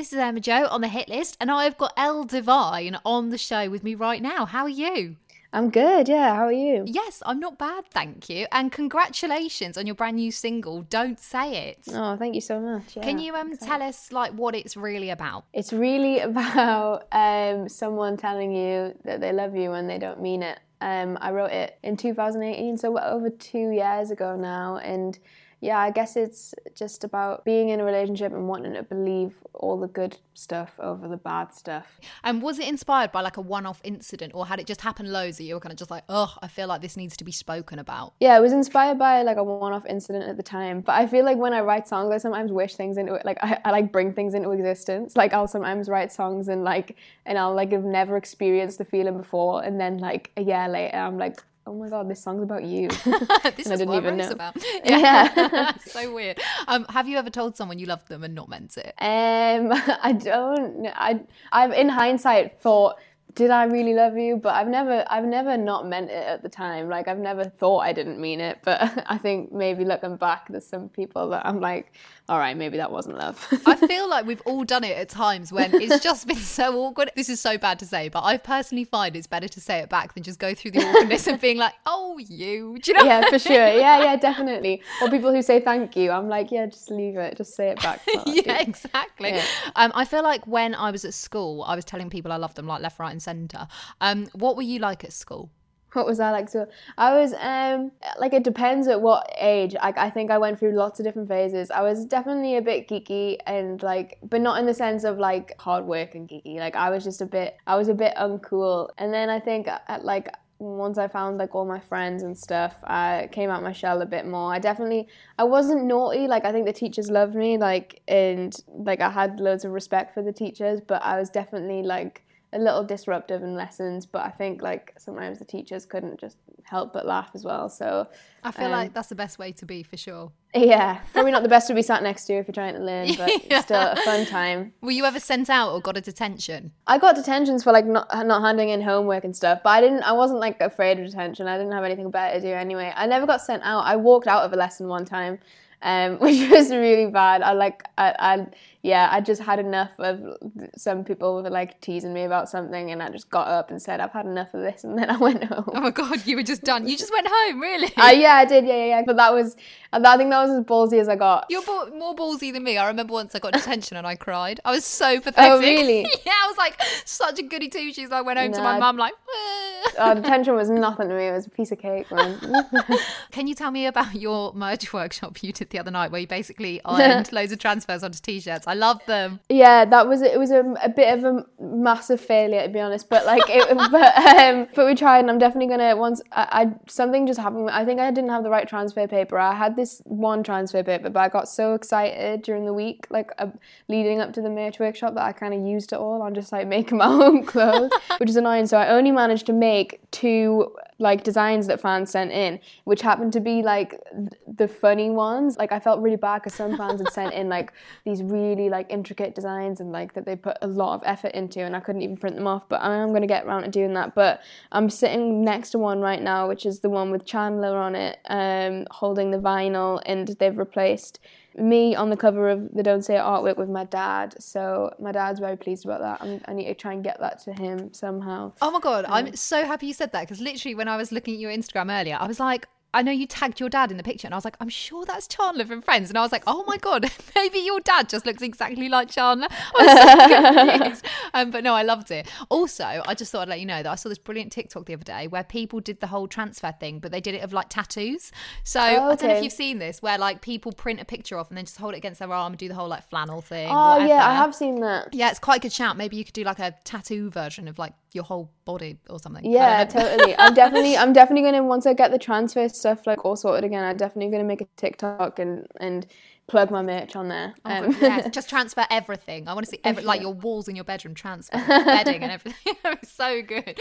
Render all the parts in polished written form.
This is Emma Joe on the Hit List, and I've got Elle Devine on the show with me right now. How are you? I'm good, yeah. How are you? Yes, I'm not bad, thank you. And congratulations on your brand new single, Don't Say It. Oh, thank you so much. Yeah, Can you tell us like what it's really about? It's really about someone telling you that they love you when they don't mean it. I wrote it in 2018, so over 2 years ago now, and yeah, I guess it's just about being in a relationship and wanting to believe all the good stuff over the bad stuff. And was it inspired by like a one-off incident, or had it just happened loads that you were kind of just like, oh, I feel like this needs to be spoken about? Yeah, it was inspired by like a one-off incident at the time. But I feel like when I write songs, I sometimes wish things into it. Like I like bring things into existence. Like I'll sometimes write songs and I'll like have never experienced the feeling before, and then like a year later, I'm like, oh my god, this song's about you. This is what I wrote about. Yeah. So weird. Have you ever told someone you loved them and not meant it? I don't. I've in hindsight thought, did I really love you? But I've never not meant it at the time. Like I've never thought I didn't mean it. But I think maybe looking back, there's some people that I'm like, all right, maybe that wasn't love. I feel like we've all done it at times when it's just been so awkward. This is so bad to say, but I personally find it's better to say it back than just go through the awkwardness of being like, oh, you. Do you know? Yeah, for sure. Yeah, definitely. Or people who say thank you. I'm like, yeah, just leave it. Just say it back. Yeah, exactly. Yeah. I feel like when I was at school, I was telling people I loved them like left, right and centre. What were you like at school? What was I like? So I was like, it depends at what age. I think I went through lots of different phases. I was definitely a bit geeky and like, but not in the sense of like hard work and geeky. Like I was a bit uncool. And then I think once I found like all my friends and stuff, I came out my shell a bit more. I wasn't naughty. Like I think the teachers loved me. Like, and like I had loads of respect for the teachers, but I was definitely like a little disruptive in lessons, but I think like sometimes the teachers couldn't just help but laugh as well. So I feel like that's the best way to be, for sure. Yeah, probably not the best to be sat next to if you're trying to learn, but still a fun time. Were you ever sent out or got a detention? I got detentions for like not handing in homework and stuff, but I wasn't like afraid of detention. I didn't have anything better to do anyway. I never got sent out. I walked out of a lesson one time, which was really bad. I just had enough of some people were like teasing me about something, and I just got up and said, I've had enough of this, and then I went home. Oh my god, you were just done. You just went home, really? Yeah, I did, yeah. But I think that was as ballsy as I got. You're more ballsy than me. I remember once I got detention and I cried. I was so pathetic. Oh, really? Yeah, I was like such a goody two-shoes. I went home to my mum like, detention was nothing to me. It was a piece of cake, man. Can you tell me about your merch workshop you did the other night, where you basically ironed loads of transfers onto t-shirts? I love them. Yeah, it was a bit of a massive failure, to be honest, but like but we tried, and I'm definitely gonna, once something just happened. I think I didn't have the right transfer paper. I had this one transfer paper, but I got so excited during the week like leading up to the merch workshop that I kind of used it all on just like making my own clothes, which is annoying. So I only managed to make 2 like designs that fans sent in, which happened to be like the funny ones. Like I felt really bad because some fans had sent in like these really like intricate designs and like that they put a lot of effort into, and I couldn't even print them off, but I'm going to get around to doing that. But I'm sitting next to one right now, which is the one with Chandler on it, holding the vinyl, and they've replaced me on the cover of the Don't Say It artwork with my dad, so my dad's very pleased about that. I need to try and get that to him somehow. Oh my god, I'm so happy you said that, because literally when I was looking at your Instagram earlier, I was like, I know you tagged your dad in the picture, and I was like, I'm sure that's Chandler from Friends. And I was like, oh my God, maybe your dad just looks exactly like Chandler. I was so confused. But no, I loved it. Also, I just thought I'd let you know that I saw this brilliant TikTok the other day where people did the whole transfer thing, but they did it of like tattoos. So I don't know if you've seen this, where like people print a picture off and then just hold it against their arm and do the whole like flannel thing. Oh yeah, I have seen that. Yeah, it's quite a good shout. Maybe you could do like a tattoo version of like your whole body or something. Yeah, totally. I'm definitely gonna, once I get the transfer stuff like all sorted again, I'm definitely gonna make a TikTok and plug my merch on there. Yeah, just transfer everything. I want to see like your walls in your bedroom transfer, bedding and everything. It's so good.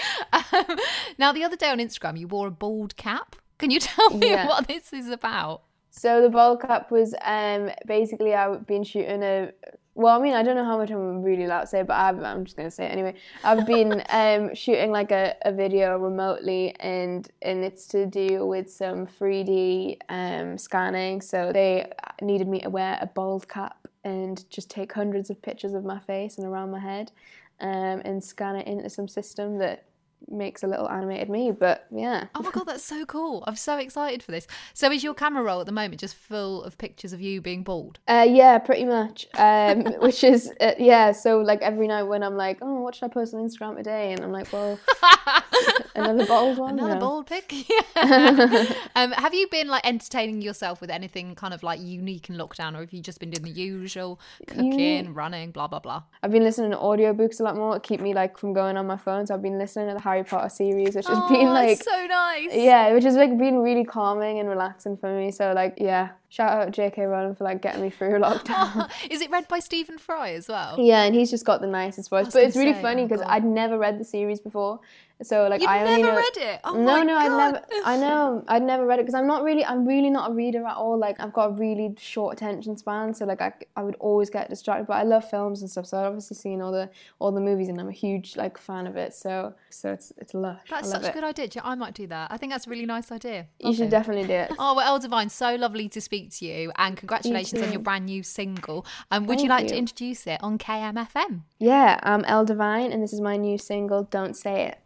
Now, the other day on Instagram, you wore a bald cap. Can you tell me what this is about? So the bald cap was basically, I've been shooting well, I mean, I don't know how much I'm really allowed to say, but I'm just going to say it anyway. I've been shooting like a video remotely, and it's to do with some 3D scanning. So they needed me to wear a bald cap and just take hundreds of pictures of my face and around my head, and scan it into some system that makes a little animated me. But yeah. Oh my God, that's so cool. I'm so excited for this. So is your camera roll at the moment just full of pictures of you being bald? Yeah, pretty much. Which is, yeah, so like every night when I'm like, oh, what should I post on Instagram today? And I'm like, well, another bald one. Another bald pic? Yeah. Have you been like entertaining yourself with anything kind of like unique in lockdown, or have you just been doing the usual cooking, running, blah, blah, blah? I've been listening to audiobooks a lot more to keep me like from going on my phone. So I've been listening to the Harry Potter series, which has been like so nice. Yeah, which has like been really calming and relaxing for me. So like, yeah, shout out J.K. Rowling for like getting me through lockdown. Is it read by Stephen Fry as well? Yeah, and he's just got the nicest voice. But it's really funny because I'd never read the series before. So like, I only never read it. Oh no, my God. I'd never read it because I'm really not a reader at all. Like I've got a really short attention span, so like I would always get distracted. But I love films and stuff, so I've obviously seen all the movies, and I'm a huge like fan of it. So it's lush. That's such a good idea. Yeah, I might do that. I think that's a really nice idea. You should definitely do it. Oh, well, Elle Devine, so lovely to speak to you, and congratulations on your brand new single. Would you like to introduce it on KMFM? Yeah, I'm Elle Devine, and this is my new single, Don't Say It.